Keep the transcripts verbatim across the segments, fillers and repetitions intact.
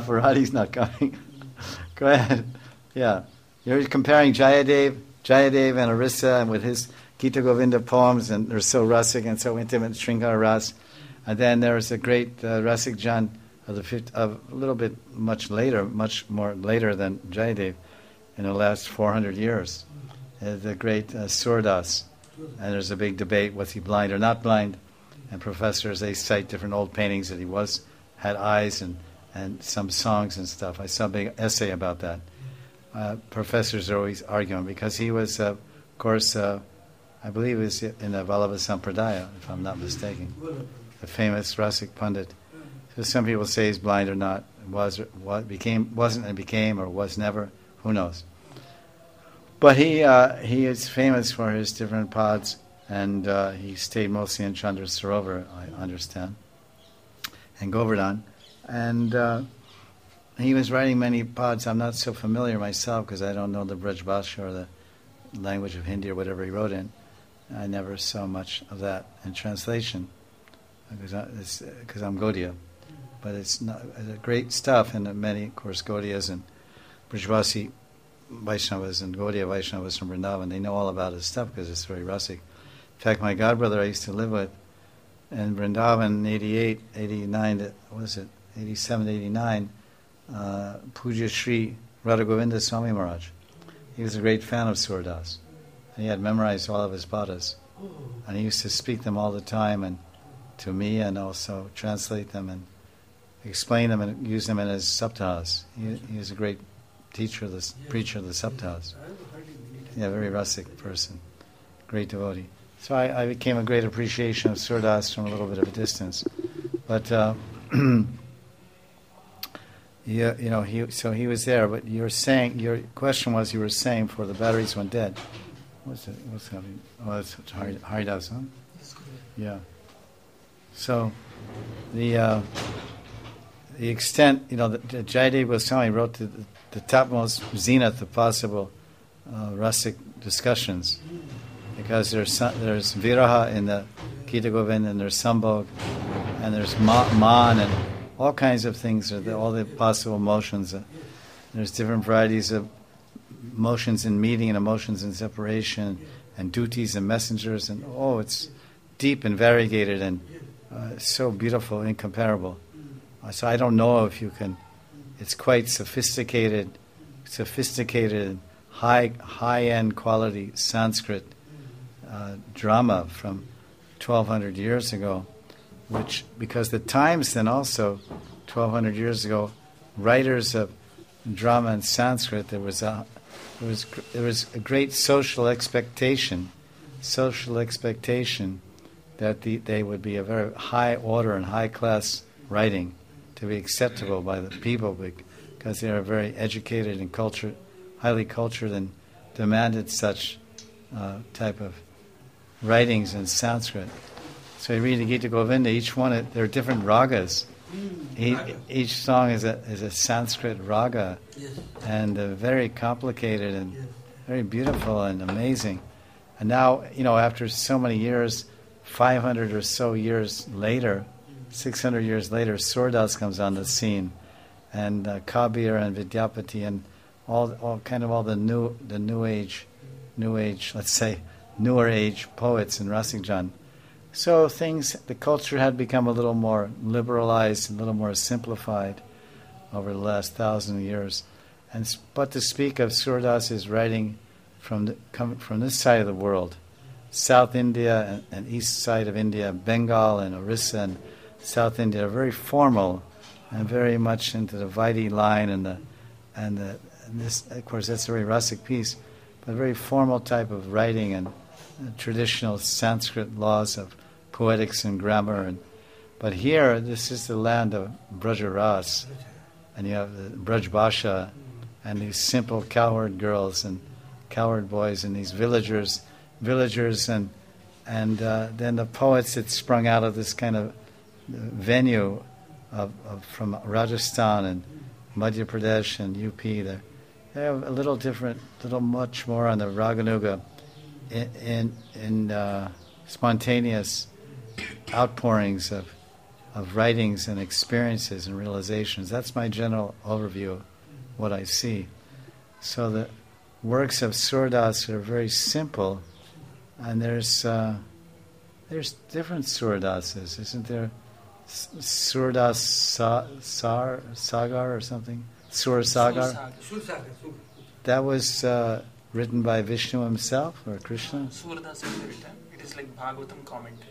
Varadi's not coming. Go ahead. Yeah. You're comparing Jayadev, Jayadev and Orissa and with his Gita Govinda poems, and they're so rasic and so intimate, Sringara Ras. And then there's a great uh, Rasik Jan of the fifth, of a little bit much later, much more later than Jayadev, in the last four hundred years. Uh, the great uh, Surdas. And there's a big debate, was he blind or not blind? And professors, they cite different old paintings that he was, had eyes and, and some songs and stuff. I saw a big essay about that. Uh, professors are always arguing because he was, uh, of course, uh, I believe he was in the Vallabha Sampradaya, if I'm not mistaken, the famous Rasik Pandit. So some people say he's blind or not, was, what became, wasn't and became, or was never, who knows. But he uh, he is famous for his different pads, and uh, he stayed mostly in Chandra Sarovar, I understand, and Govardhan. And uh, he was writing many pads. I'm not so familiar myself because I don't know the Braj Bhasha or the language of Hindi or whatever he wrote in. I never saw much of that in translation because I'm Gaudiya. But it's not it's great stuff, and many, of course, Gaudiyas and Brajvasi Vaishnavas and Gaudiya Vaishnavas from Vrindavan, they know all about his stuff because it's very rasik. In fact, my godbrother I used to live with in Vrindavan in eighty-eight, eighty-nine, what was it, eighty-seven, eighty-nine, uh, Puja Sri Radha Govinda Swami Maharaj. He was a great fan of Surdas. And he had memorized all of his padas. And he used to speak them all the time, and to me, and also translate them and explain them and use them in his saptahas. He, he was a great teacher, the preacher of the saptahas. Yeah, very rasik person, great devotee. So I, I became a great appreciation of Surdas from a little bit of a distance. But uh, yeah, you know, he so he was there. But you were saying, your question was, you were saying for the batteries went dead. What's it? What's happening? Oh, it's Haridas, huh? Yeah. So the uh, the extent, you know, the, the Jayadev Goswami wrote the, the topmost zenith of possible uh, rasic discussions, because there's there's viraha in the Gita Govinda, and there's sambhog, and there's ma- man, and all kinds of things, are the, all the possible emotions. Uh, there's different varieties of emotions in meeting and emotions in separation, and duties and messengers, and oh, it's deep and variegated and uh, so beautiful, incomparable. Uh, so I don't know if you can. It's quite sophisticated, sophisticated, high high end quality Sanskrit uh, drama from twelve hundred years ago, which because the times then also twelve hundred years ago, writers of drama in Sanskrit, there was a there was there was a great social expectation, social expectation that the, they would be a very high order and high class writing to be acceptable by the people, because they are very educated and cultured, highly cultured, and demanded such uh, type of writings in Sanskrit. So you read the Gita Govinda, each one, there are different ragas. Each, each song is a is a Sanskrit raga, and uh, very complicated and very beautiful and amazing. And now, you know, after so many years, five hundred or so years later, six hundred years later, Surdas comes on the scene, and uh, Kabir and Vidyapati and all all kind of all the new the new age, new age, let's say, newer age poets in Rasikjan. So things, the culture had become a little more liberalized, a little more simplified over the last thousand years. And but to speak of Surdas' writing from the, come from this side of the world, South India and, and east side of India, Bengal and Orissa and South India, are very formal and very much into the Vaidhi line, and the and the and this, of course, that's a very rasic piece, but a very formal type of writing and uh, traditional Sanskrit laws of poetics and grammar. And but here, this is the land of Braja Ras, and you have the Braj Bhasha, and these simple cowherd girls and cowherd boys, and these villagers, villagers, and and uh, then the poets that sprung out of this kind of venue of, of from Rajasthan and Madhya Pradesh and U P. They're, they're a little different, little much more on the Raganuga, in in, in uh, spontaneous outpourings of of writings and experiences and realizations. That's my general overview of what I see. So the works of Surdas are very simple, and there's uh, there's different Surdasas, isn't there? S- Surdas Sa- Sar Sagar or something? Sur Sagar. That was uh, written by Vishnu himself or Krishna. Surdas is written. It is like Bhagavatam commentary.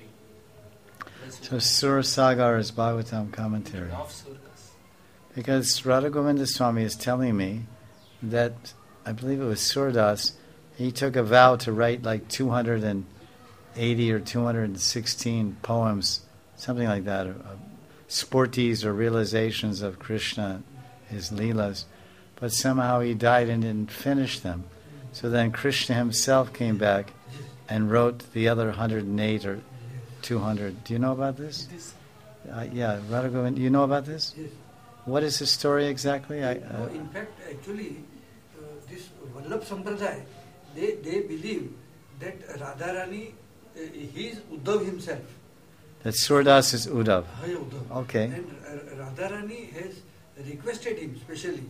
So Sur Sagar is Bhagavatam commentary. Of Surdas. Because Radha Govinda Swami is telling me that, I believe it was Surdas, he took a vow to write like two hundred eighty or two hundred sixteen poems, something like that, or, uh, sporties or realizations of Krishna, his leelas, but somehow he died and didn't finish them. So then Krishna himself came back and wrote the other one hundred eight or two hundred. Do you know about this? This Uh, yeah, Radha Govinda, you know about this? Yes. What is the story exactly? I, No, uh, in fact, actually, uh, this Vallabh Sampradaya, they, they believe that Radharani, uh, he is Uddhav himself. that Surdas is Uddhav. Hi, Uddhav. Okay. And uh, Radharani has requested him specially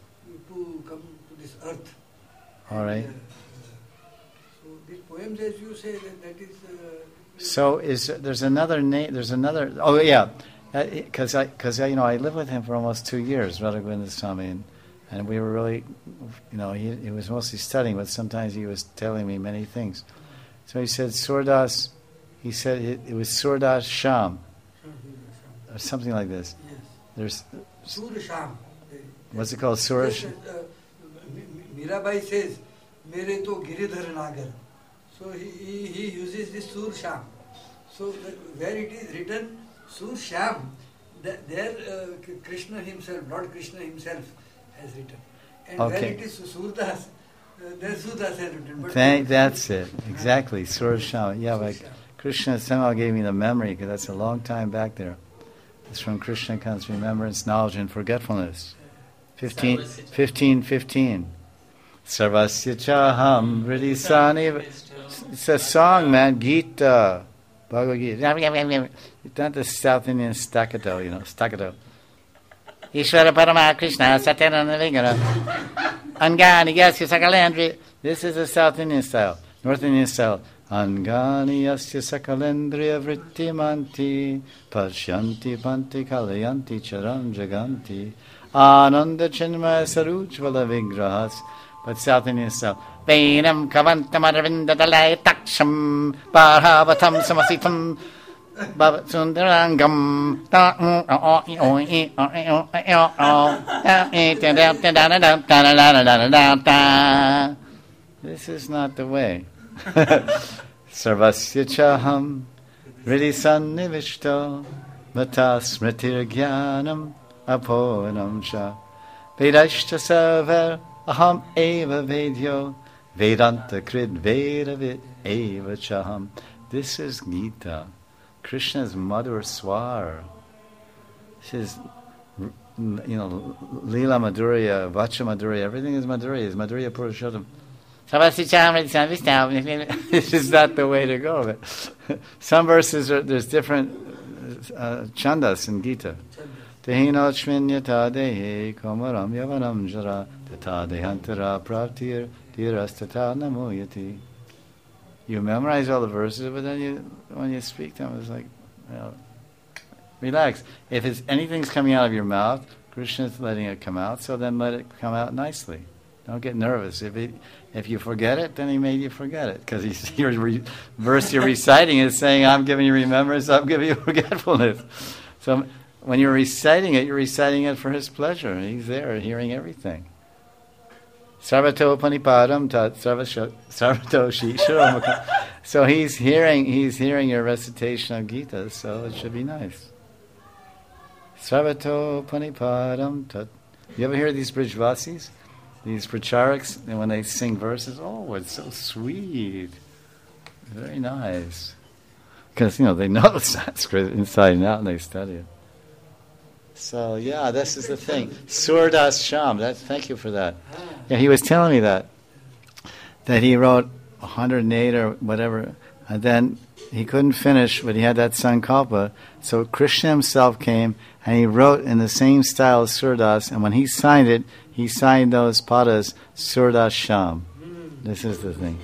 to come to this earth. All right. And, uh, so these poems, as you say, that, that is... Uh, So is there's another name? There's another. Oh yeah, because I because I you know I lived with him for almost two years, Radha Govinda Swami, and, and we were really, you know, he he was mostly studying, but sometimes he was telling me many things. So he said Surdas, he said it, it was Surdas Sham or something like this. Yes. There's Sur Sham. what's it called? Surah. Yes, uh, Mi- Mirabai says, Mere to Giridhar Nagar. So he, he, he uses this Sur Sham. So the- where it is written Sur Sham, that there uh, K- Krishna himself, Lord Krishna himself has written. And where Okay. it is Surdas, uh, there Surdas has written. But Thank, that's it exactly. Surah Sham. Yeah, Sur but Sham. Krishna somehow gave me the memory because that's a long time back there. It's from Krishna comes remembrance, knowledge, and forgetfulness. Fifteen, fifteen, fifteen. Sarvasya chaham hridisani. It's a song, man. Gita. Bhagavad Gita. It's not the South Indian staccato, you know, staccato. Ishvara Parama Krishna Satyana Vigara. Angani Yasya Sakalandri. This is the South Indian style. North Indian style. Angani Yasya Sakalendriya Vrittimanti Pashyanti Panti Kalayanti Charam Jaganti Ananda Chinmaya Sarujvala Vigrahas. But South Indian style. Vainam Kavantam Aravinda Dalai Taksham Parhavatam Samasitam Baba Sundarangam. This is not the way. Sarvasya chaham hridisannivishto mata smritir jnanam aporanam cha vedashta savar aham eva vedyo vedanta krid vedavid eva chaham. This is Gita, Krishna's Madhur Swar. This is, you know, Lila Madhurya, Vacha Madhurya, everything is Madhurya, is Madhurya Purushottam. This is not the way to go. But some verses, are, there's different uh, chandas in Gita. Tehina shvinyata dehe komaram yavanam jara tata dehantara pravtir dirastata namuyati. You memorize all the verses, but then you, when you speak them, it's like, you know, relax. If it's anything's coming out of your mouth, Krishna's letting it come out, so then let it come out nicely. Don't get nervous. If it, if you forget it, then he made you forget it. Because your re, verse you're reciting is saying, I'm giving you remembrance, I'm giving you forgetfulness. So when you're reciting it, you're reciting it for his pleasure. He's there hearing everything. Sarvato panipadam tat sarvato shi shiromakam. So he's hearing, he's hearing your recitation of Gita, so it should be nice. Sarvato panipadam tat. You ever hear these Brijvasis? These pracharaks, and when they sing verses, oh, it's so sweet. Very nice. Because, you know, they know Sanskrit inside and out and they study it. So, yeah, this is the thing. Surdas Sham, that, thank you for that. Yeah, he was telling me that. That he wrote one hundred eight or whatever, and then he couldn't finish, but he had that sankalpa. So Krishna himself came and he wrote in the same style as Surdas, and when he signed it, he signed those padas Surdas Sham. This is the thing.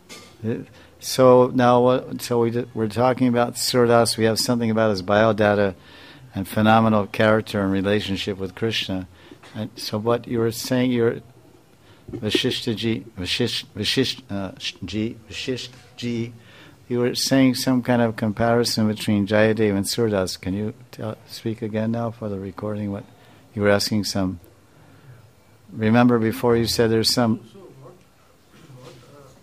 So now, what, so we we're talking about Surdas. We have something about his biodata and phenomenal character and relationship with Krishna. And so what you were saying, you're Vashishtaji, Vashish, Vashish, uh, Ji, Vashishtaji, you were saying some kind of comparison between Jayadev and Surdas. Can you tell, speak again now for the recording? What you were asking some. Remember before you said there's some. So what, what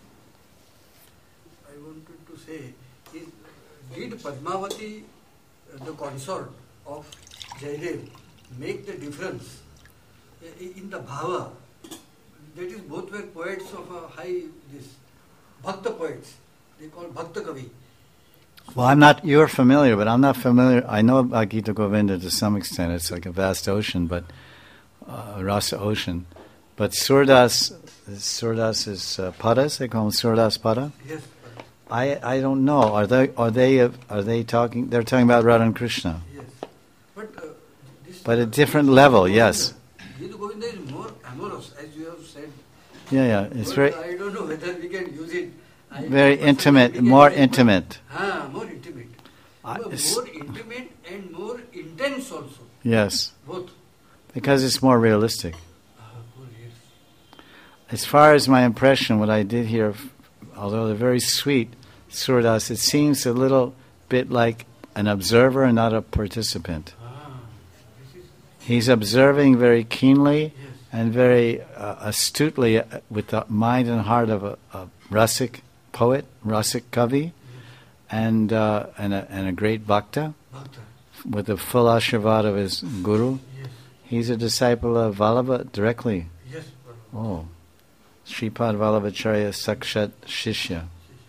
uh, I wanted to say is, did Padmavati, uh, the consort of Jayadev, make the difference uh, in the bhava? That is, both were poets of a high, this, bhakta poets. They call bhakta kavi. Well, I'm not, you're familiar, but I'm not familiar. I know about Gita Govinda to some extent. It's like a vast ocean, but uh, rasa ocean. But Surdas, Surdas is uh, padas, they call them Surdas pada? Yes. I I don't know. Are they, are they, uh, are they talking, they're talking about Radha and Krishna. Yes. But, uh, this But at different level, yes. Gita Govinda is more amorous, as you have said. Yeah, yeah. It's But very, I don't know whether we can use it. I very personally intimate, we can more use it. intimate. Ah, more intimate. I- more it's- more intimate and more intense also. Yes. Both. Because it's more realistic. Ah, oh, yes. As far as my impression, what I did hear, although they're very sweet, Surdas, it seems a little bit like an observer and not a participant. Ah, this is, He's observing very keenly yes. and very uh, astutely uh, with the mind and heart of a, a Rasik poet, Rasik Kavi, and, uh, and, a, and a great Bhakta, Bhakta. with the full ashirvad of his Guru. Yes. He's a disciple of Vallabha directly. Yes. Oh, Shripad Vallabhacharya Sakshat Shishya.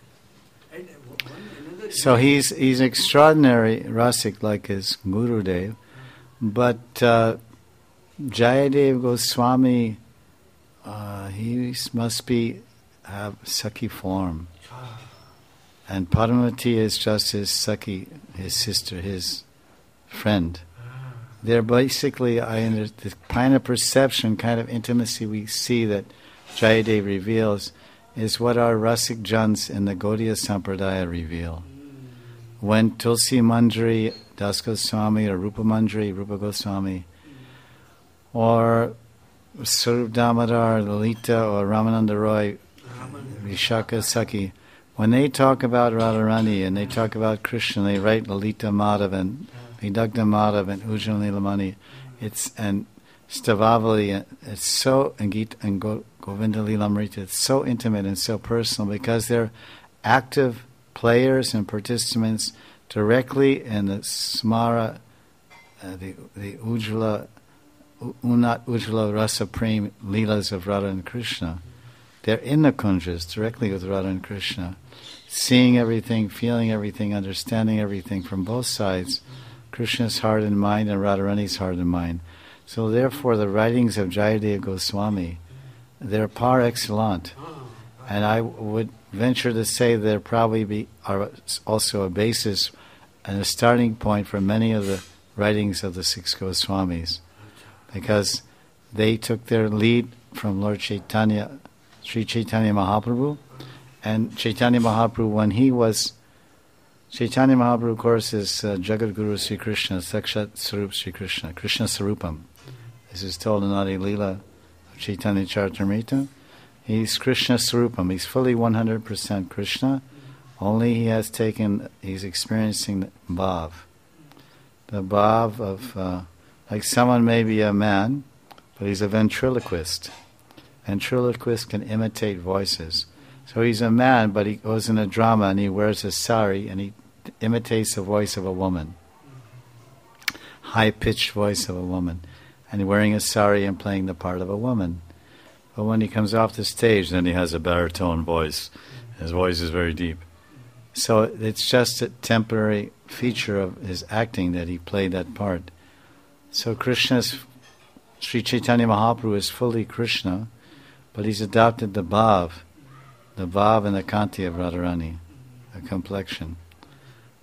And uh, one another. So he's he's extraordinary Rasik like his Gurudev, but uh, Jayadev Goswami, uh, he must be have Sakhi form, Ah, and Padmavati is just his Sakhi, his sister, his friend. ah. They're basically, I under the kind of perception, kind of intimacy we see that Jayadev reveals is what our Rasik Jans in the Gaudiya Sampradaya reveal. When Tulsi Manjari, Das Goswami, or Rupa Manjari, Rupa Goswami, or Sarup Damodar, Lalita, or Ramananda Roy, Vishaka Sakhi, when they talk about Radharani and they talk about Krishna, they write Lalita Madhav and Vidagdha Madhav and Ujjwala Nilamani, it's and Stavavali, it's so, and Gita and Go, Govinda Lilamrita, it's so intimate and so personal because they're active players and participants directly in the Smara, uh, the the Ujjwala, Unat Ujjwala Rasa Prem Leelas of Radha and Krishna. They're in the kunjas directly with Radha and Krishna, seeing everything, feeling everything, understanding everything from both sides, Krishna's heart and mind and Radharani's heart and mind. So therefore the writings of Jayadev Goswami, they're par excellent. And I would venture to say there probably be are also a basis and a starting point for many of the writings of the six Goswamis, because they took their lead from Lord Chaitanya, Sri Chaitanya Mahaprabhu, and Chaitanya Mahaprabhu, when he was, Chaitanya Mahaprabhu, of course, is uh, Jagat Guru Sri Krishna, Sakshat Sarup Sri Krishna, Krishna Sarupam. This is told in Adi Leela of Chaitanya Charitamrita. He's Krishna Sarupam. He's fully one hundred percent Krishna. Only he has taken, he's experiencing bhav. The bhav of, uh, like someone may be a man, but he's a ventriloquist. Ventriloquist can imitate voices. So he's a man, but he goes in a drama and he wears a sari and he imitates the voice of a woman. High-pitched voice of a woman. And wearing a sari and playing the part of a woman. But when he comes off the stage, then he has a baritone voice. His voice is very deep. So it's just a temporary feature of his acting that he played that part. So Krishna's, Sri Chaitanya Mahaprabhu is fully Krishna, but he's adopted the bhav, the bhav and the kanti of Radharani, the complexion.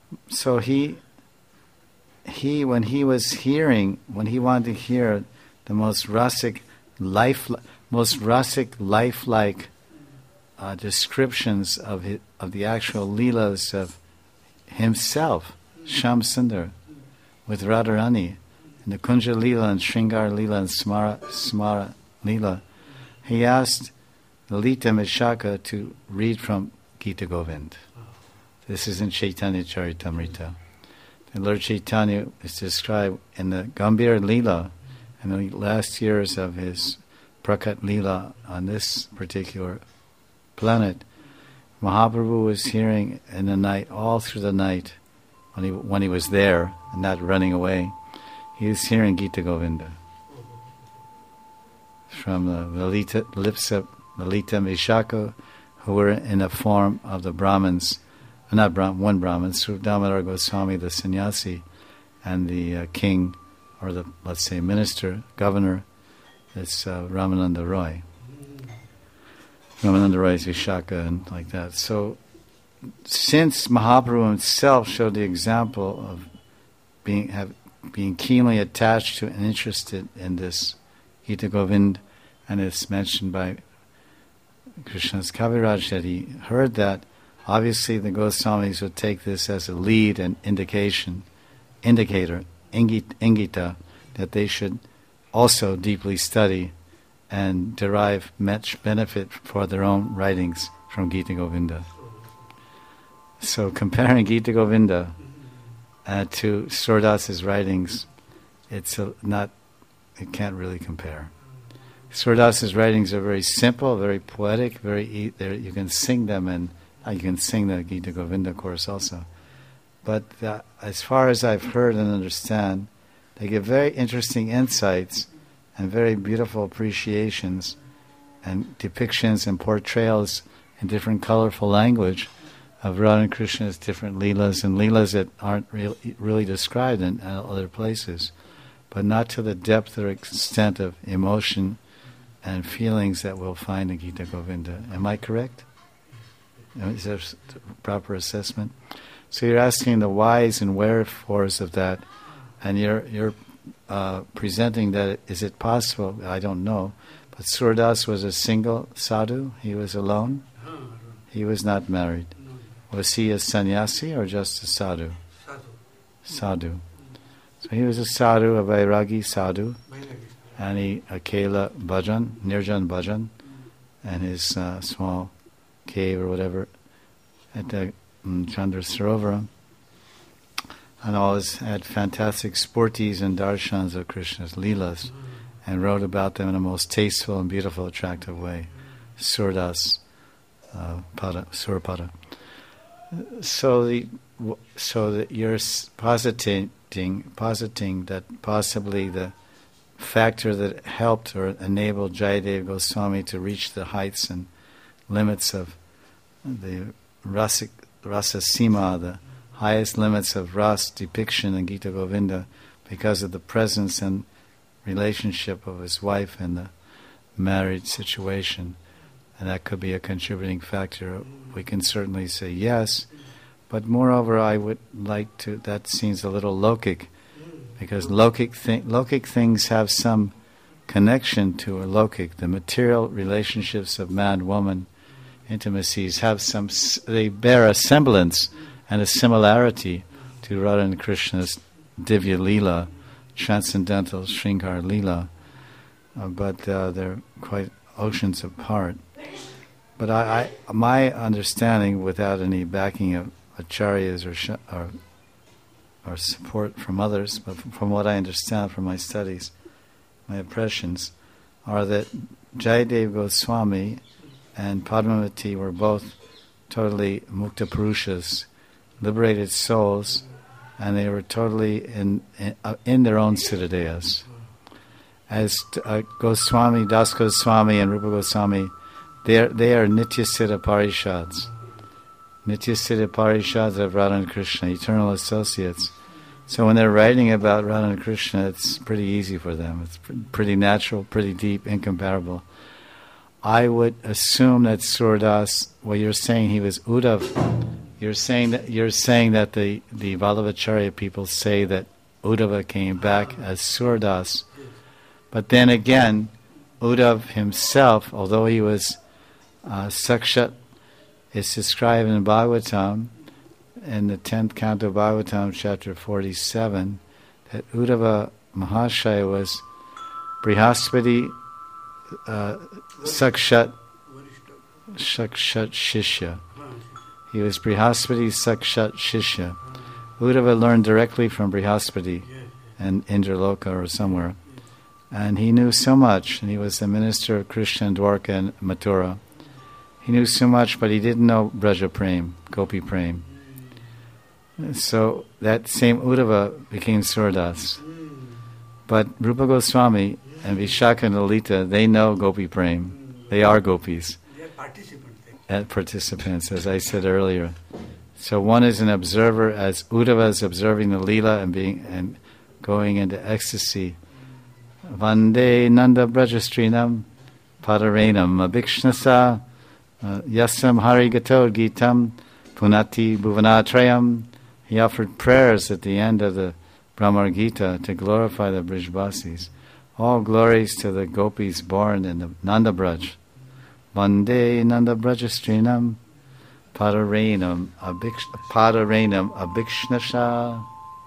so he, he when he was hearing, when he wanted to hear the most rustic, life, most rustic, lifelike uh, descriptions of his, of the actual leelas of himself, Shyam Sundar, with Radharani, in the Kunja Leela and Shringar Leela and Smara, Smara Leela, he asked Lalita Vishaka to read from Gita Govind. This is in Chaitanya Charitamrita. And Lord Chaitanya is described in the Gambhir Leela, in the last years of his Prakat Leela on this particular planet. Mahaprabhu was hearing in the night, all through the night, when he when he was there and not running away, he was hearing Gita Govinda from the Lalita, lips of Lalita and Vishaka, who were in the form of the Brahmins, not Brahman, one Brahmin, Sri Damodar Goswami, the sannyasi, and the uh, king, or the, let's say, minister, governor, it's uh, Ramananda Roy. Ramananda Roy is Vishaka and like that. So, since Mahaprabhu himself showed the example of being have, being keenly attached to and interested in this Gita Govind, and it's mentioned by Krishna's Kaviraj that he heard that, obviously the Goswamis would take this as a lead and indication, indicator, ingit, ingita, that they should also deeply study and derive much benefit for their own writings from Gita Govinda. So comparing Gita Govinda uh, to Surdas's writings, it's a, not, it can't really compare. Surdas's writings are very simple, very poetic, very e- you can sing them, and uh, you can sing the Gita Govinda course also. But uh, as far as I've heard and understand, they give very interesting insights and very beautiful appreciations and depictions and portrayals in different colorful language of Radha and Krishna's different leelas, and leelas that aren't really, really described in uh, other places, but not to the depth or extent of emotion and feelings that we'll find in Gita Govinda. Am I correct? Is there a proper assessment? So you're asking the whys and wherefores of that, and you're you're uh, presenting that, is it possible? I don't know. But Surdas was a single sadhu? He was alone? He was not married. Was he a sannyasi or just a sadhu? Sadhu. Sadhu. So he was a sadhu, a Vairagi sadhu, and he akela bhajan, nirjan bhajan, and his uh, small cave or whatever at the um, Chandra Sarovaram, and always had fantastic sporties and darshans of Krishna's leelas, and wrote about them in a most tasteful and beautiful, attractive way. Surdas uh, Pada, Surapada. So the so that you're positing positing that possibly the factor that helped or enabled Jayadev Goswami to reach the heights and limits of the rasic, rasa sima, the highest limits of ras depiction in Gita Govinda, because of the presence and relationship of his wife and the married situation. And that could be a contributing factor. We can certainly say yes, but moreover, I would like to, that seems a little lokic, because lokic, thi- lokic things have some connection to a lokic. The material relationships of man-woman intimacies have some, they bear a semblance and a similarity to Radha and Krishna's Divya Leela, transcendental Shringar Leela, uh, but uh, they're quite oceans apart. But I, I, my understanding, without any backing of acharyas or, sh- or or support from others, but from, from what I understand from my studies, my impressions, are that Jayadev Goswami and Padmavati were both totally mukta purushas, liberated souls, and they were totally in in, uh, in their own siddhadeyas. As uh, Goswami, Das Goswami and Rupa Goswami, they are, they are Nitya Siddha Parishads. Nitya Siddha Parishads of Radha and Krishna, eternal associates. So when they're writing about Radha and Krishna, it's pretty easy for them. It's pr- pretty natural, pretty deep, incomparable. I would assume that Surdas, well, you're saying he was Uddhav, you're saying that you're saying that the the Vallabhacharya people say that Uddhava came back as Surdas, but then again, Uddhava himself, although he was uh, Sakshat, is described in Bhagavatam, in the tenth canto of Bhagavatam, chapter forty-seven, that Uddhava Mahashaya was Brihaspati uh, Sakshat Sakshat Shishya. He was Brihaspati Sakshat Shishya. Uddhava learned directly from Brihaspati and Indraloka or somewhere. And he knew so much, and he was the minister of Krishna and Dwarka and Mathura. He knew so much, but he didn't know Braja Prem, Gopi Prem. So that same Uddhava became Surdas. But Rupa Goswami and Vishaka and Lalita, they know Gopi Prem. They are gopis. They are participants. At participants, as I said earlier. So one is an observer, as Uddhava is observing the Leela and being and going into ecstasy. Vande Nanda Brajastrinam Padarenam Abhikshnasa uh, Yasam Hari Gatod Gitam Punati Bhuvanatrayam. He offered prayers at the end of the Brahmar Gita to glorify the Brijbasis. All glories to the gopis born in the Nanda Braj. Vande Nanda Brajastrinam Padarenam Abhiksh- Padarenam Abhikshnasha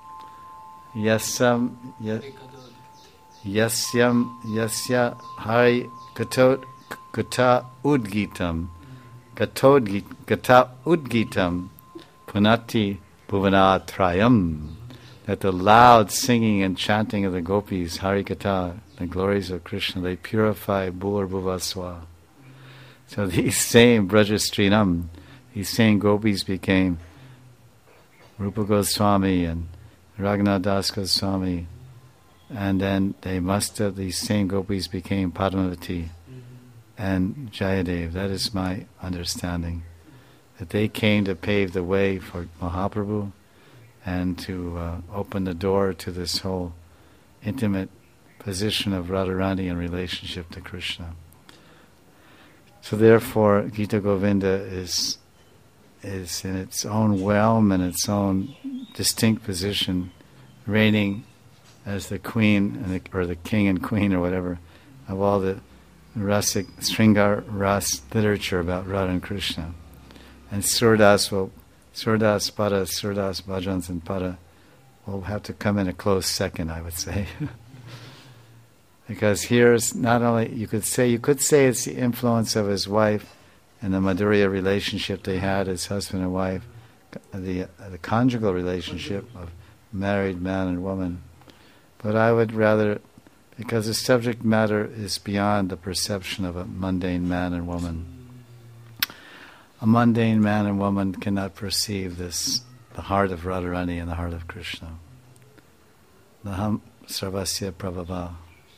Yasam Yas Yasyam Yasya Hari Gatot Gata Udgitam Gatod Gata Udgitam Punati Bhuvanatrayam. That the loud singing and chanting of the gopis, Hari Katha, the glories of Krishna, they purify Bhur Bhuvaswa. So these same Brajastrinam, these same gopis became Rupa Goswami and Raghunath Das Goswami, and then they must have, these same gopis became Padmavati and Jayadev. That is my understanding. That they came to pave the way for Mahaprabhu and to uh, open the door to this whole intimate position of Radharani in relationship to Krishna. So therefore, Gita Govinda is is in its own realm and its own distinct position, reigning as the queen and the, or the king and queen or whatever of all the rasic Sringar Ras literature about Radha and Krishna. And Surdas will Surdas Pada, Surdas Bhajans and Pada will have to come in a close second, I would say. Because here's not only, you could say, you could say it's the influence of his wife and the Madhurya relationship they had as husband and wife, the, the conjugal relationship of married man and woman. But I would rather, because the subject matter is beyond the perception of a mundane man and woman. A mundane man and woman cannot perceive this, the heart of Radharani and the heart of Krishna. Naham sarvasya prabhava.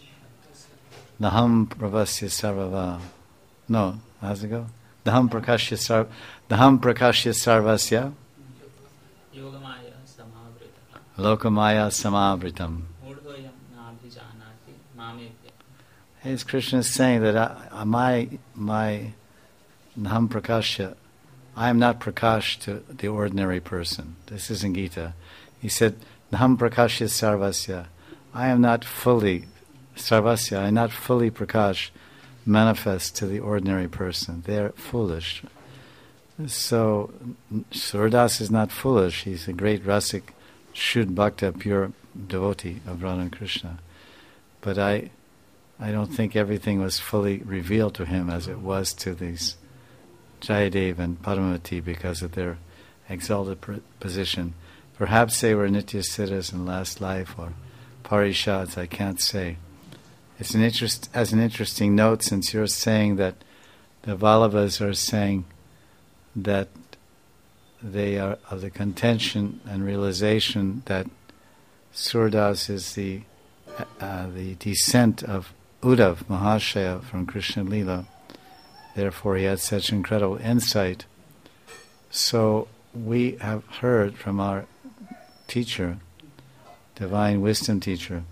Naham pravasya sarvava. No, how's it go? Naham prakashya sarv. Naham prakashya sarvasya. Yogamaya samavritam. Lokamaya samavritam. Urdhvayam nabhijanati mamepya. As Krishna is saying that I, my my Naham Prakashya, I am not Prakash to the ordinary person. This isn't Gita. He said, Naham Prakashya Sarvasya. I am not fully Sarvasya, I am not fully Prakash manifest to the ordinary person. They're foolish. So Surdas is not foolish. He's a great Rasik, Shuddha Bhakta, pure devotee of Radha and Krishna. But I I don't think everything was fully revealed to him as it was to these Jayadev and Padmavati because of their exalted pr- position. Perhaps they were Nitya Siddhas in last life or Parishads, I can't say. It's an interest, as an interesting note, since you're saying that the Vallabhas are saying that they are of the contention and realization that Surdas is the uh, the descent of Uddhava Mahashaya from Krishna Lila. Therefore, he had such incredible insight. So we have heard from our teacher, divine wisdom teacher,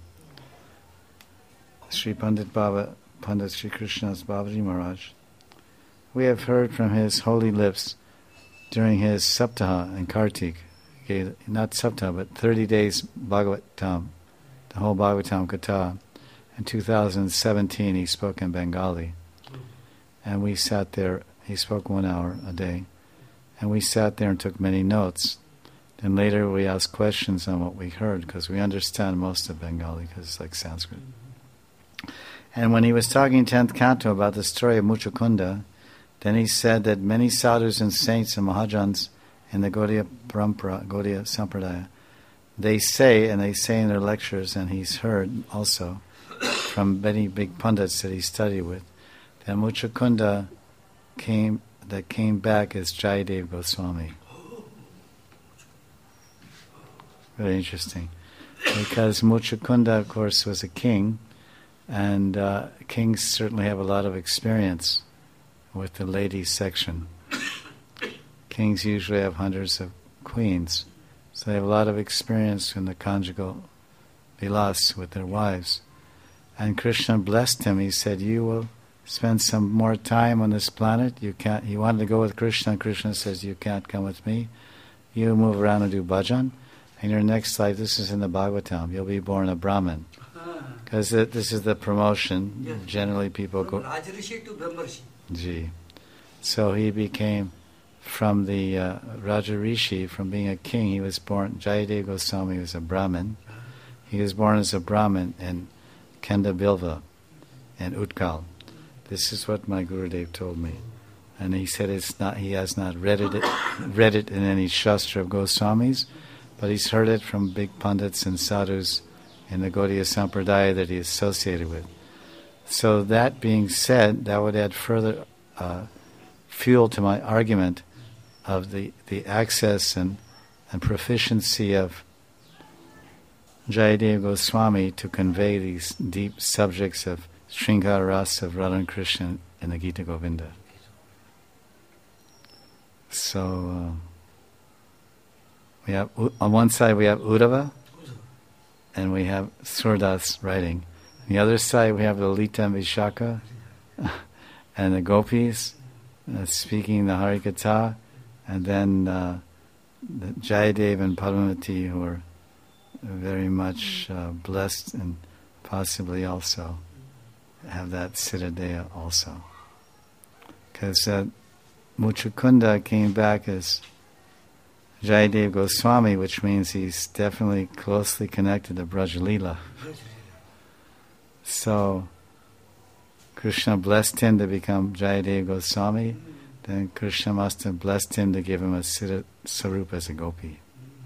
Sri Pandit Baba, Pandit Sri Krishnadas Babaji Maharaj. We have heard from his holy lips during his Saptaha in Kartik. Okay, not Saptaha, but thirty days Bhagavatam, the whole Bhagavatam Katha. In two thousand seventeen, he spoke in Bengali. And we sat there, he spoke one hour a day. And we sat there and took many notes. Then later we asked questions on what we heard, because we understand most of Bengali, because it's like Sanskrit. And when he was talking tenth canto about the story of Muchukunda, then he said that many sadhus and saints and mahajans in the Gaudiya Parampara, Gaudiya Sampradaya, they say, and they say in their lectures, and he's heard also from many big pundits that he studied with, that Muchukunda came, that came back as Jayadev Goswami. Very interesting. Because Muchukunda, of course, was a king, and uh, kings certainly have a lot of experience with the ladies section. Kings usually have hundreds of queens, so they have a lot of experience in the conjugal vilas with their wives. And Krishna blessed him. He said, "You will spend some more time on this planet. You can't." He wanted to go with Krishna, and Krishna says, "You can't come with me. You move around and do bhajan. In your next life," this is in the Bhagavatam, "you'll be born a Brahmin." Because this is the promotion. Yes. Generally people From go... Rajrishi to Brahmarshi. Ji. So he became, from the uh, Raja Rishi, from being a king, he was born, Jayadev Goswami was a Brahmin. He was born as a Brahmin in Kenda Bilva in Utkal. This is what my Gurudev told me. And he said it's not. He has not read it, read it in any Shastra of Goswamis, but he's heard it from big pundits and sadhus in the Gaudiya Sampradaya that he is associated with. So that being said, that would add further uh, fuel to my argument of the, the access and, and proficiency of Jayadev Goswami to convey these deep subjects of Sringara Rasa of Radha and Krishna in the Gita Govinda. So uh, we have, on one side we have Uddhava, and we have Surdas writing. On the other side we have Lalita and Vishaka and the gopis uh, speaking the Harikatha, and then uh, the Jayadev and Padmavati, who are very much uh, blessed and possibly also have that Siddhadeha also. Because uh, Muchukunda came back as Jayadev Goswami, which means he's definitely closely connected to Brajalila. So Krishna blessed him to become Jayadev Goswami, then Krishna must have blessed him to give him a Siddha Sarup as a gopi.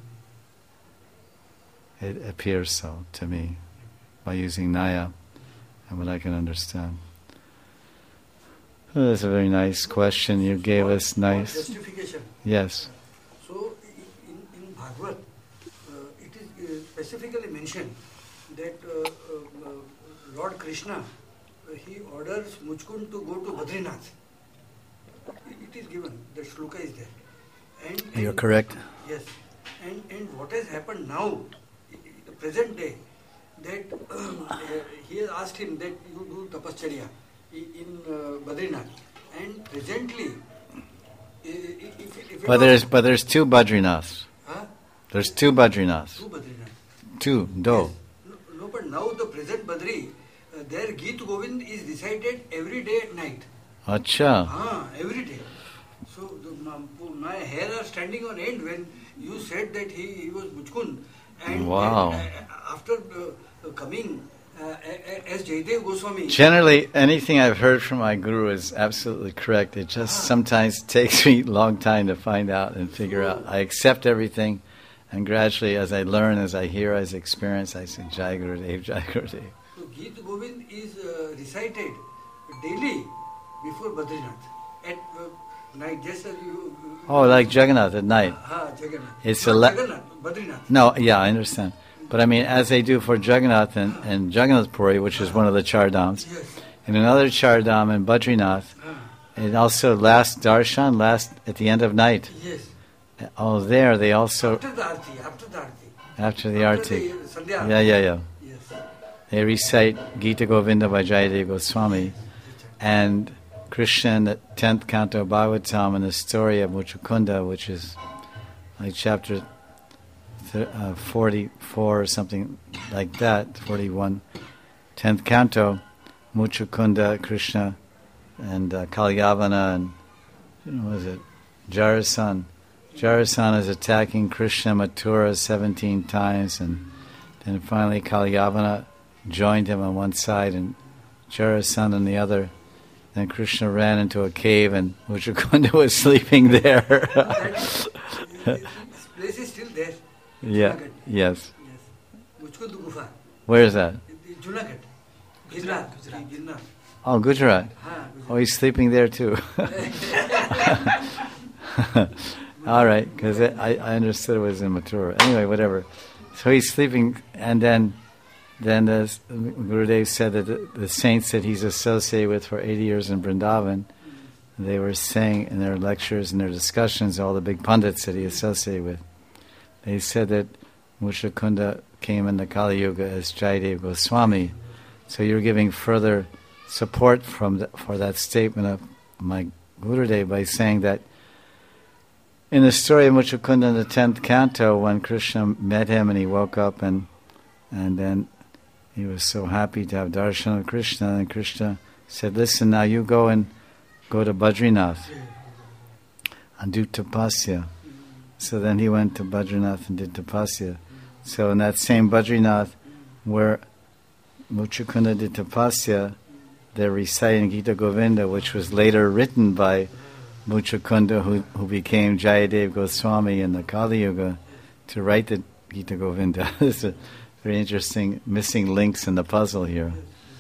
It appears so to me, by using Naya and what I can understand. Oh, that's a very nice question. You gave us nice... Justification. Yes. So, in, in Bhagavad, uh, it is uh, specifically mentioned that uh, uh, Lord Krishna, uh, he orders Muchkund to go to Badrinath. It, it is given, the shloka is there. And, and You're correct. Yes. And, and what has happened now, in the present day, that um, uh, he has asked him that you do tapascharya in, in uh, Badrinath. And presently, if, if, if But there's but there's two Badrinaths. Huh? There's two Badrinaths. Two Badrinath. Two, do. Yes. No, no, but now the present Badri, uh, their Geet Govind is recited every day at night. Acha. Ah, every day. So the, my, my hair are standing on end when you said that he, he was Muchkund. And, Wow. and uh, after uh, coming uh, as Jayadev Goswami. Generally, anything I've heard from my guru is absolutely correct. It just Ah. sometimes takes me a long time to find out and figure out. I accept everything, and gradually, as I learn, as I hear, as I experience, I say, Jai Gurudev, Jai Gurudev. So Geet Govind is uh, recited daily before Badrinath at uh, night, just as you. Uh, Oh, like Jagannath at night. Ah, Jagannath. It's Not a le- Jagannath, Badrinath. No, yeah, I understand. But I mean, as they do for Jagannath and, and Jagannath Puri, which is one of the Char Dhams, Yes. in another Char Dham in Badrinath, Ah, it also last darshan, last at the end of night. yes. Oh, there they also, After the Arti, after the Arti. after the After Arti, the Sandhya yeah, yeah, yeah. Yes. They recite Gita Govinda by Jayadev Goswami, and Krishna in the tenth canto of Bhagavatam and the story of Muchukunda, which is like chapter th- uh, forty-four or something like that, forty-one, tenth canto, Muchukunda, Krishna, and uh, Kalyavana, and you know, what is it, Jarasan. Jarasan is attacking Krishna Mathura seventeen times, and then finally Kalyavana joined him on one side and Jarasan on the other. Then Krishna ran into a cave and Muchukunda was sleeping there. That, this place is still there. Yeah, Junagadh. yes. Yes. Muchkund Gufa. Where is that? Junagadh. Gujarat, Gujarat. Gujarat. Gujarat. Oh, Gujarat. Ha, Oh, he's sleeping there too. All right, because I, I understood it was in Mathura. Anyway, whatever. So he's sleeping, and then then the Gurudev said that the, the saints that he's associated with for eighty years in Vrindavan, they were saying in their lectures and their discussions, all the big pundits that he associated with, they said that Muchukunda came in the Kali Yuga as Jayadev Goswami. So you're giving further support from the, for that statement of my Gurudev by saying that in the story of Muchukunda in the tenth canto, when Krishna met him and he woke up and and then he was so happy to have darshan of Krishna, and Krishna said, listen, now you go and go to Badrinath and do tapasya. So then he went to Badrinath and did tapasya. So in that same Badrinath where Muchukunda did tapasya, they're reciting Gita Govinda, which was later written by Muchukunda, who, who became Jayadev Goswami in the Kali Yuga, to write the Gita Govinda. There's a very interesting missing links in the puzzle here.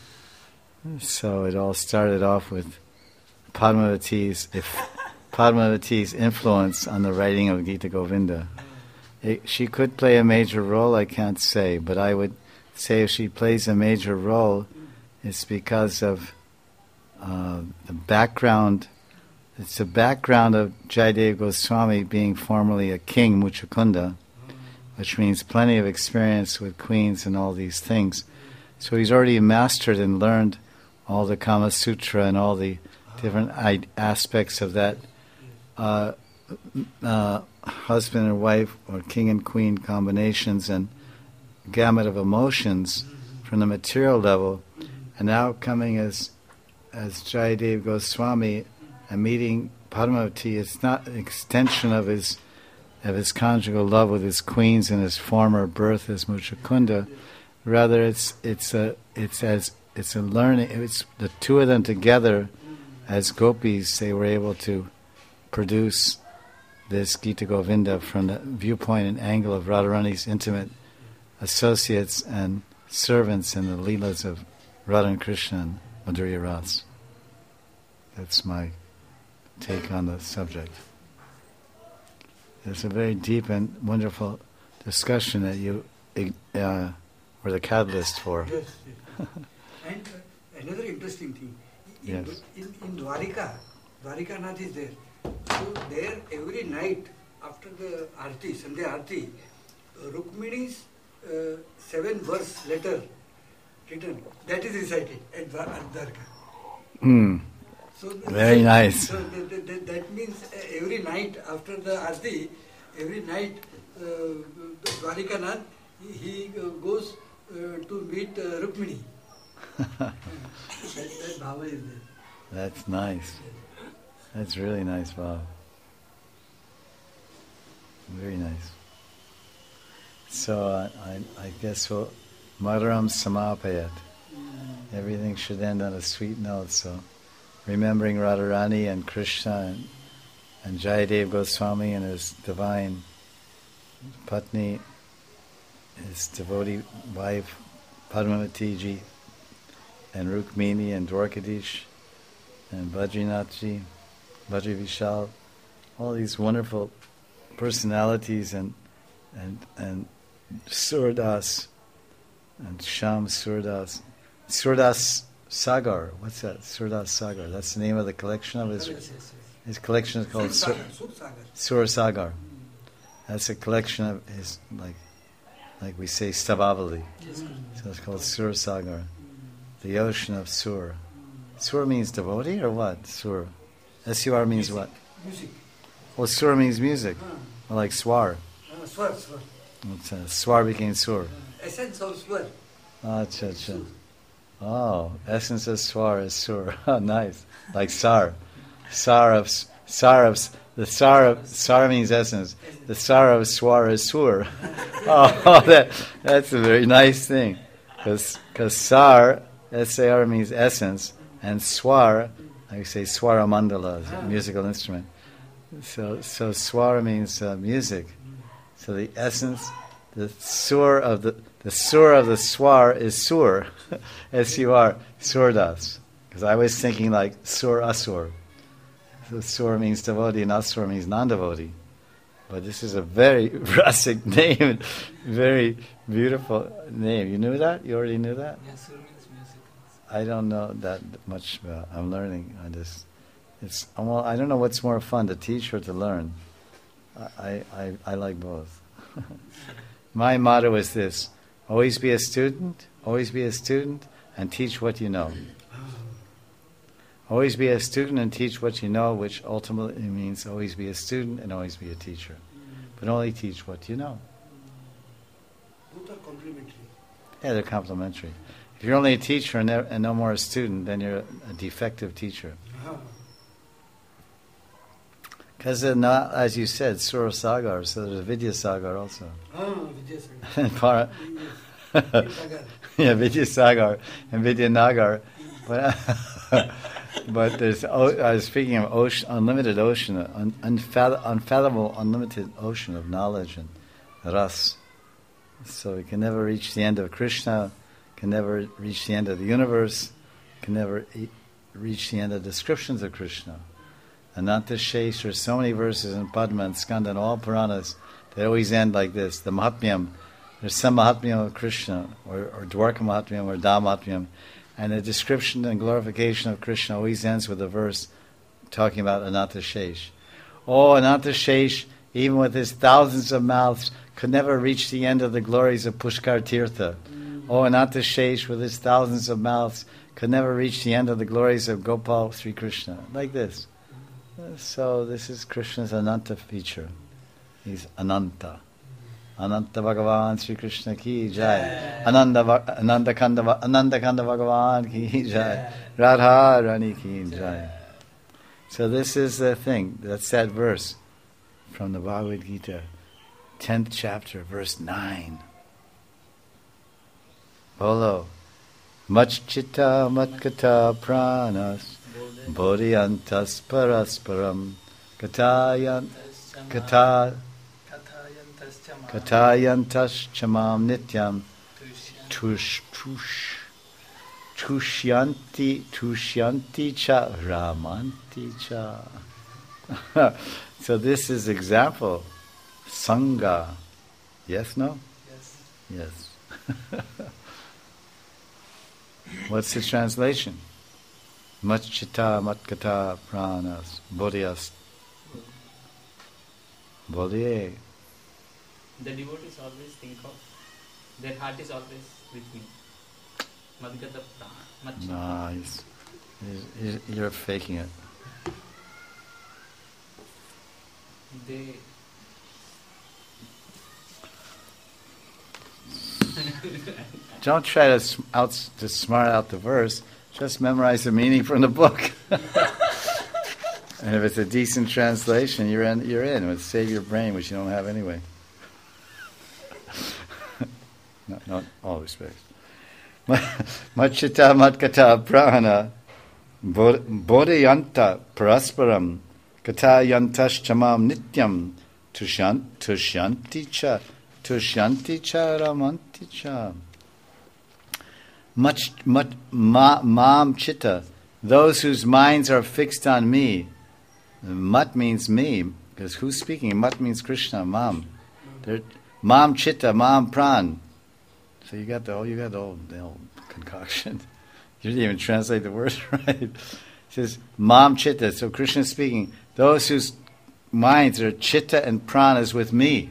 So it all started off with Padmavati's, if Padmavati's influence on the writing of Gita Govinda. It, she could play a major role, I can't say, but I would say if she plays a major role, it's because of uh, the background. It's the background of Jayadev Goswami being formerly a king, Muchukunda, which means plenty of experience with queens and all these things. So he's already mastered and learned all the Kama Sutra and all the different I- aspects of that uh, uh, husband and wife or king and queen combinations and gamut of emotions from the material level. And now coming as as Jayadev Goswami and meeting Padmavati, it's not an extension of his of his conjugal love with his queens and his former birth as Muchukunda. Rather, it's it's a it's as it's a learning. It's the two of them together as gopis. They were able to produce this Gita Govinda from the viewpoint and angle of Radharani's intimate associates and servants in the Leelas of Radha and Krishna and Madhurya Ras. That's my take on the subject. It's a very deep and wonderful discussion that you uh, were the catalyst for. Yes, yes. And uh, another interesting thing, in, Yes. in, in Dwarika, Dwarika Nath is there. So there every night after the Arti, Sandhya Arti, Rukmini's uh, seven verse letter written, that is recited at Dwa- at Dwarka. Mm. So Very so, nice. So that, that, that, that means uh, every night after the Arti, every night uh, Dwarika Nath, he, he uh, goes uh, to meet uh, Rukmini. that, that bhava is there. That's nice. That's really nice, Bob. Very nice. So uh, I, I guess we'll Madaram Samapayat. Everything should end on a sweet note. So remembering Radharani and Krishna and, and Jayadev Goswami and his divine Patni, his devotee wife Padmavati ji, and Rukmini and Dwarkadish and Badrinathji, Badri Vishal, all these wonderful personalities and and and Surdas and Sham Surdas. Surdas Sagar, what's that? Surdas Sagar. That's the name of the collection of his Yes, yes, yes. his collection is called Sur, Sur Sagar. Sur Sagar. That's a collection of his, like like we say Stavavali. So it's called Sur Sagar. The ocean of Sur. Sur means devotee or what? Sur. S U R means what? Music. Well, sur means music. Ah. Well, like swar. Uh, swar, swar. It's, uh, swar became sur. Uh, essence of swar. Ah, cha, cha. Oh, essence of swar is sur. Oh, nice. Like sar. Sar of, sar of, the sar of, sar means essence. The sar of swar is sur. Oh, that, that's a very nice thing. Because sar, S A R means essence, and swar, I say swara mandala is a musical instrument. So, so swara means uh, music. So the essence, the sur of the the sur of the swar is sur, S U R, surdas. Because I was thinking like sur asur. So sur means devotee and asur means non-devotee. But this is a very rasic name, very beautiful name. You knew that? You already knew that? Yeah, sur means music. I don't know that much. About, I'm learning. I just, it's well, I don't know what's more fun, to teach or to learn. I I, I like both. My motto is this: always be a student, always be a student, and teach what you know. Always be a student and teach what you know, which ultimately means always be a student and always be a teacher. But only teach what you know. Both are complementary. Yeah, they're complementary. If you're only a teacher and, ne- and no more a student, then you're a defective teacher. Ah. Because, uh, as you said, Sura Sagar, so there's Vidya Sagar also. Ah, Vidyasagar. And Para- Vidyasagar. yeah, Vidya Sagar and Vidya Nagar. But, but there's, o- I was speaking of ocean, unlimited ocean, un- unfath- unfathomable, unlimited ocean of knowledge and ras. So we can never reach the end of Krishna, can never reach the end of the universe, can never e- reach the end of descriptions of Krishna. Ananta Shesh, there's so many verses in Padma and Skanda and all Puranas, they always end like this. The Mahatmyam, there's some Mahatmyam of Krishna, or, or Dwarka Mahatmyam, or Da Mahatmyam, and the description and glorification of Krishna always ends with a verse talking about Ananta Shesh. Oh, Ananta Shesh, even with his thousands of mouths, could never reach the end of the glories of Pushkar Tirtha. Oh, Ananta Shesh, with his thousands of mouths, could never reach the end of the glories of Gopal Sri Krishna. Like this. So this is Krishna's Ananta feature. He's Ananta. Ananta Bhagavan Sri Krishna ki jai. Ananda Va- Ananda Kanda Va- Ananda Kanda Bhagavan ki jai. Radha Rani ki jai. So this is the thing. That's that verse from the Bhagavad Gita, tenth chapter, verse nine. Bolo. Machchita matkata pranas bodhiyantas parasparam katayan kata Kathayantascha ma- katayantas chamam nityam tush tush tushyanti tushyanti cha ramanti cha. So this is example. Sangha. Yes, no? Yes. Yes. What's the translation? Machchita matkata pranas bodhyas bodhye. The devotees always think of, their heart is always with me. Madhgata prana. Machi. Nice. You're- You're faking it. They Don't try to sm- out to smart out the verse. Just memorize the meaning from the book. And if it's a decent translation, you're in. You're in. It would save your brain, which you don't have anyway. Not, not all respects. Machita matkata prana bodhayanta parasparam katayantash chamam nityam tushant tushyanti cha tushyanti cha ramanti cha. Much, much, ma, mam chitta, those whose minds are fixed on me. Mat means me, because who's speaking? Mat means Krishna, mam. They're, mam chitta, mam pran. So you got the whole, you got the whole, the whole concoction. You didn't even translate the word right. It says mam chitta. So Krishna is speaking. Those whose minds are chitta and pranas with me.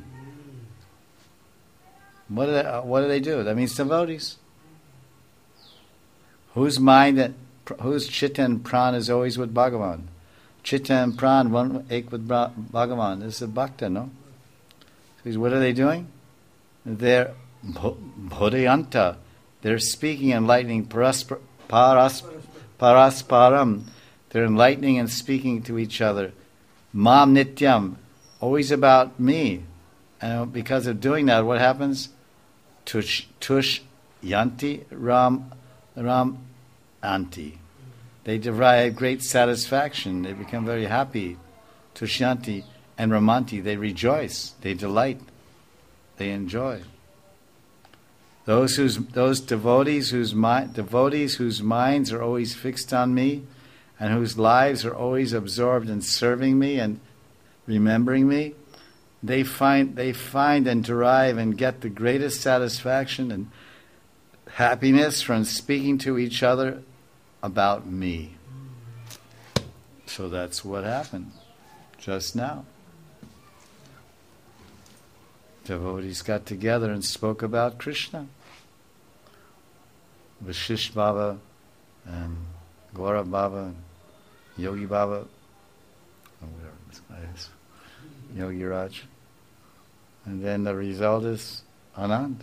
What do they, uh, what do they do? That means devotees. Whose mind whose Chitta and Pran is always with Bhagavan. Chitta and Pran, one ek with Bra- Bhagavan. This is a bhakta, no? So he's, what are they doing? They're bho- bodhayanta. They're speaking enlightening paraspar- paras, parasparam. They're enlightening and speaking to each other. Mam nityam, always about me. And because of doing that, what happens? Tush, tush yanti ram ram anti. They derive great satisfaction. They become very happy. Tushyanti and ramanti. They rejoice. They delight. They enjoy. Those whose those devotees whose mind devotees whose minds are always fixed on me, and whose lives are always absorbed in serving me and remembering me, they find they find and derive and get the greatest satisfaction and happiness from speaking to each other about me. So that's what happened just now. Devotees got together and spoke about Krishna. Vashish Baba and Gaura Baba and Yogi Baba, oh, whatever this guy is, Yogi Raj. And then the result is Anand.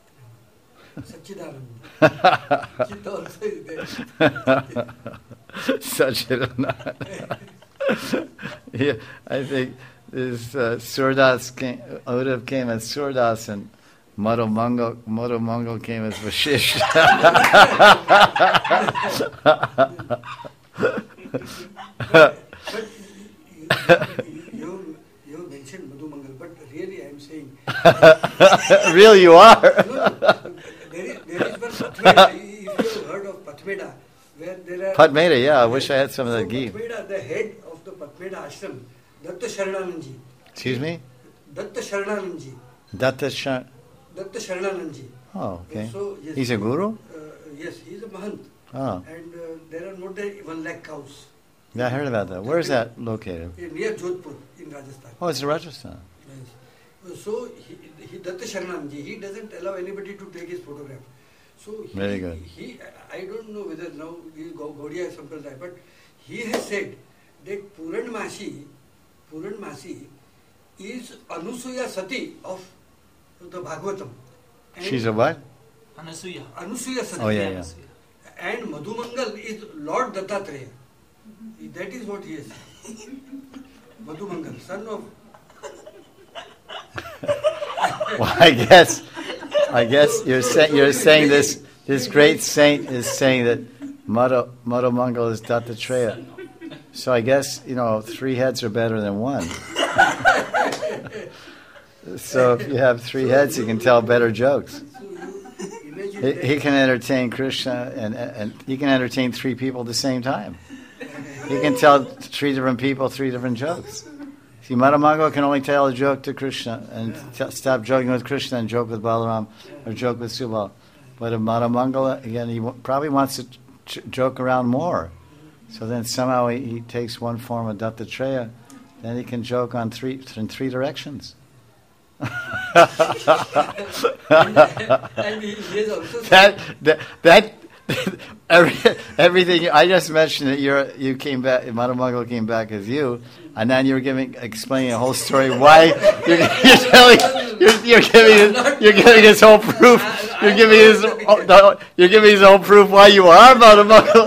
Satchidananda. Chitta also is there. Satchidananda. Yeah, I think this uh, Surdas came, Uddhav came as Surdas and Madhu Mangal, Madhu Mangal came as Vashish. But you, you, you mentioned Madhu Mangal, but really I am saying. Real you are. No, no, there is, there is one Patmeda. If you have heard of Patmeda, where there are. Patmeda, yeah, I wish I had some of that so ghee. Patmeda, the head of the Patmeda ashram, Datta Sharananandji. Excuse me? Datta Sharananandji. Datta Shah. Datta Sharananandji. Oh, okay. So, yes, He's a guru? Uh, yes, he is a Mahant. Oh, And uh, there are more than one lakh cows. yeah, I heard about that. Where is that located? Near Jodhpur in Rajasthan. Oh, it's in Rajasthan. Yes. So, he, he, Datta Sharananji, he doesn't allow anybody to take his photograph. So, he, Very good. he, I don't know whether now he is Gaudiya Sampradaya, but he has said that Puranmasi, Puranmasi is Anusuya Sati of the Bhagavatam. And She's a what? Anasuya. Anusuya Sati. Oh, yeah, yeah. And Madhumangal is Lord Dattatreya. That is what he is. Madhumangal, son of. Well, I guess, I guess you're saying you're saying this this great saint is saying that Madhu Madhu Mangal is Dattatreya. So I guess you know three heads are better than one. So if you have three heads, you can tell better jokes. So you imagine He, that. he can entertain Krishna and and he can entertain three people at the same time. He can tell three different people three different jokes. See, Madhu Mangal can only tell a joke to Krishna and t- stop joking with Krishna and joke with Balaram or joke with Subal. But if Madhu Mangal, again, he w- probably wants to ch- joke around more. So then somehow he, he takes one form of Dattatreya, then he can joke on three in three directions. And he, he has also said. that that, that every, everything I just mentioned that you're you came back, Madhu Mangal came back as you, and then you're giving explaining a whole story why you're, you're telling you're, you're giving you're giving his whole proof. You're giving his you're giving his whole proof why you are Madhu Mangal.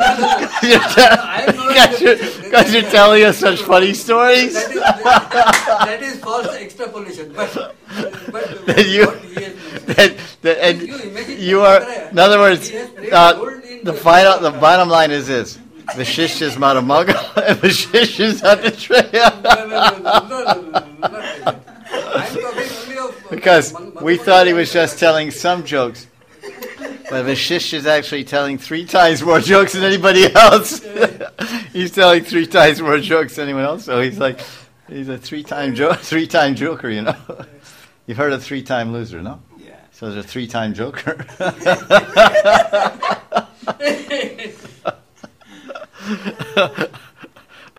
Because you're telling us such funny stories. That is, that is false extrapolation. But, but That you- what he has that, that, and You imagine you are, in other words, he has played uh, gold in the the- final, the bottom line is this: Vashish is Madhu Mangal, and Vashish is Dattatreya. No, no, no, no, no, no, no, not like that. I'm talking only of. uh, Because Mang- we Mang- thought he was just telling some jokes, but Vashish is actually telling three times more jokes than anybody else. He's telling three times more jokes than anyone else. So he's like, he's a three-time jo- three-time joker, you know. You've heard of three-time loser, no? Yeah. So there's a three-time joker.